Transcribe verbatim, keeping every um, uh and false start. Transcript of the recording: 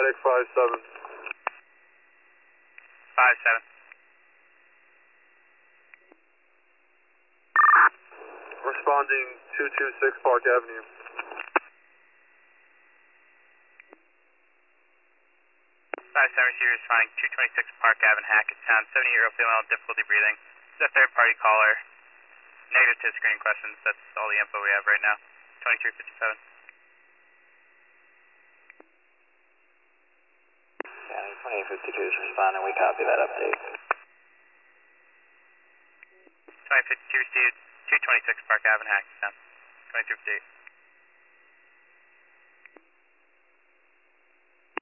Medic five seven. five seven. Responding two two six Park Avenue. five seven receiver responding two twenty-six Park Avenue, Hackettstown, seventy-year-old female, difficulty breathing. This is a third-party caller. Negative to screening questions. That's all the info we have right now. twenty-three fifty-seven. County twenty-eight fifty-two is responding. We copy that update. twenty fifty-two received two twenty-six Park Avenue, Hackettstown. twenty-two fifty-eight.